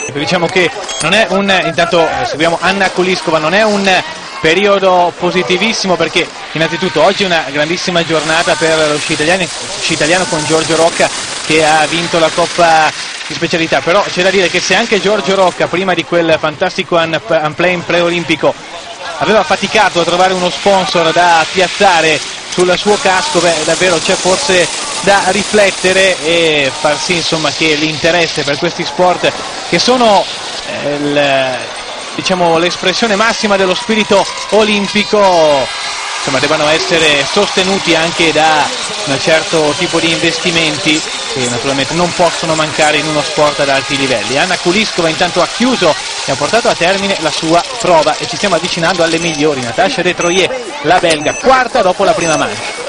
Diciamo che non è intanto seguiamo Anna Kuliskova, non è un periodo positivissimo, perché innanzitutto oggi è una grandissima giornata per lo sci italiano con Giorgio Rocca che ha vinto la Coppa di specialità, però c'è da dire che se anche Giorgio Rocca prima di quel fantastico unplane preolimpico aveva faticato a trovare uno sponsor da piazzare sul suo casco, beh, davvero c'è forse da riflettere e far sì, insomma, che l'interesse per questi sport che sono diciamo l'espressione massima dello spirito olimpico, insomma, debbano essere sostenuti anche da un certo tipo di investimenti che naturalmente non possono mancare in uno sport ad alti livelli. Anna Kuliskova intanto ha chiuso e ha portato a termine la sua prova e ci stiamo avvicinando alle migliori. Natasha Detroyer, la belga, quarta dopo la prima manche.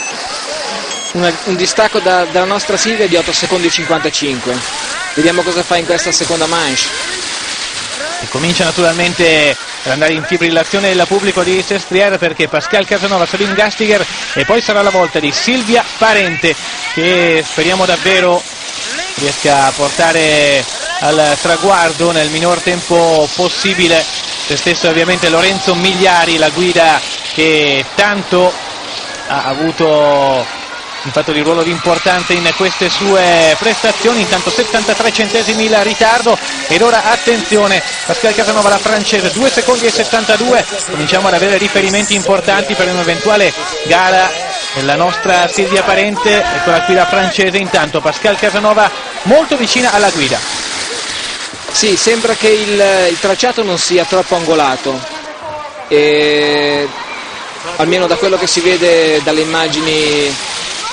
Un distacco dalla nostra Silvia di 8 secondi e 55. Vediamo cosa fa in questa seconda manche. E comincia naturalmente ad andare in fibrillazione il pubblico di Sestriere, perché Pascal Casanova, Sabine Gastiger e poi sarà la volta di Silvia Parente, che speriamo davvero riesca a portare al traguardo nel minor tempo possibile. Se stesso ovviamente Lorenzo Migliari, la guida che tanto ha avuto infatti di ruolo di importanza in queste sue prestazioni. Intanto 73 centesimi il ritardo ed ora attenzione, Pascal Casanova, la francese, 2 secondi e 72, cominciamo ad avere riferimenti importanti per un'eventuale gara della nostra Silvia Parente. Eccola qui la francese, intanto Pascal Casanova molto vicina alla guida. Sì, sembra che il tracciato non sia troppo angolato, almeno da quello che si vede dalle immagini.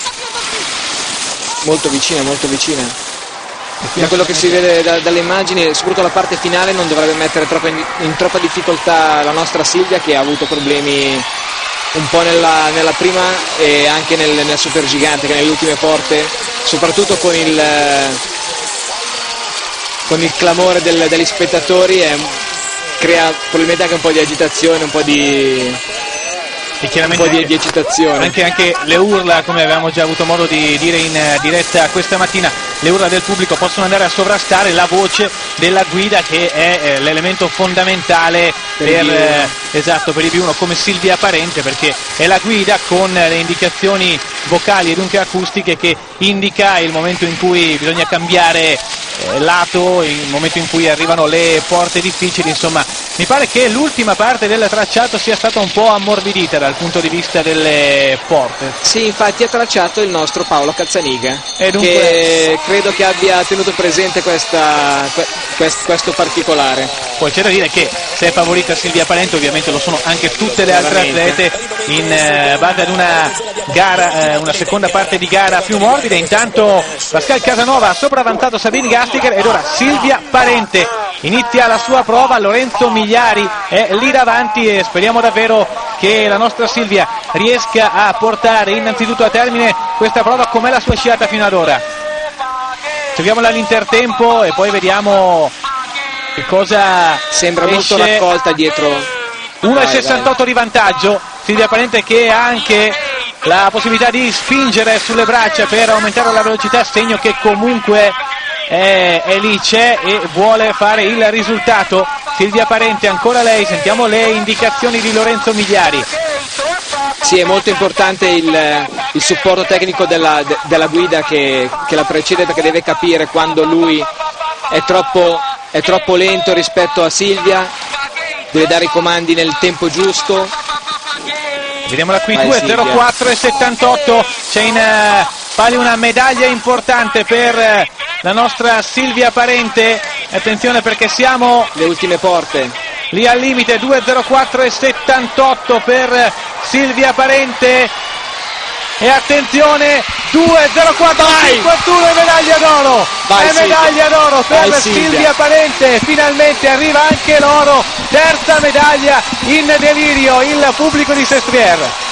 Molto vicina. Da quello che si vede dalle immagini, soprattutto la parte finale, non dovrebbe mettere in troppa difficoltà la nostra Silvia, che ha avuto problemi un po' nella prima e anche nel supergigante, che nelle ultime porte, soprattutto con il clamore degli spettatori, crea probabilmente anche un po' di agitazione, un po' di eccitazione. Anche le urla, come avevamo già avuto modo di dire in diretta questa mattina, le urla del pubblico possono andare a sovrastare la voce della guida, che è l'elemento fondamentale per i B1 come Silvia Parente, perché è la guida con le indicazioni vocali e dunque acustiche che indica il momento in cui bisogna cambiare lato, il momento in cui arrivano le porte difficili. Insomma, mi pare che l'ultima parte del tracciato sia stata un po' ammorbidita dal punto di vista delle porte. Sì, infatti ha tracciato il nostro Paolo Cazzaniga, e dunque che credo che abbia tenuto presente questo particolare. Poi c'è da dire che se è favorita Silvia Parente, ovviamente lo sono anche tutte le altre atlete in base ad una gara, una seconda parte di gara più morbida. Intanto Pascal Casanova ha sopravanzato Sabine Gastiger ed ora Silvia Parente inizia la sua prova. Lorenzo Migliari è lì davanti e speriamo davvero che la nostra Silvia riesca a portare innanzitutto a termine questa prova come la sua sciata fino ad ora. Seguiamola all'intertempo e poi vediamo che cosa sembra esce. Molto raccolta dietro. 1,68 di vantaggio, Silvia Parente che ha anche la possibilità di spingere sulle braccia per aumentare la velocità, segno che comunque è lì, c'è e vuole fare il risultato. Silvia Parente, ancora lei, sentiamo le indicazioni di Lorenzo Migliari. Sì, è molto importante il supporto tecnico della guida che la precede, perché deve capire quando lui è troppo lento rispetto a Silvia, deve dare i comandi nel tempo giusto. Vediamola qui, 2.04 e 78, c'è in palio una medaglia importante per la nostra Silvia Parente. Attenzione perché siamo le ultime porte, lì al limite. 2.04 e 78 per Silvia Parente e attenzione 2.04 51 e medaglia d'oro. Medaglia d'oro per Silvia Parente, finalmente arriva anche l'oro, terza medaglia in delirio il pubblico di Sestriere.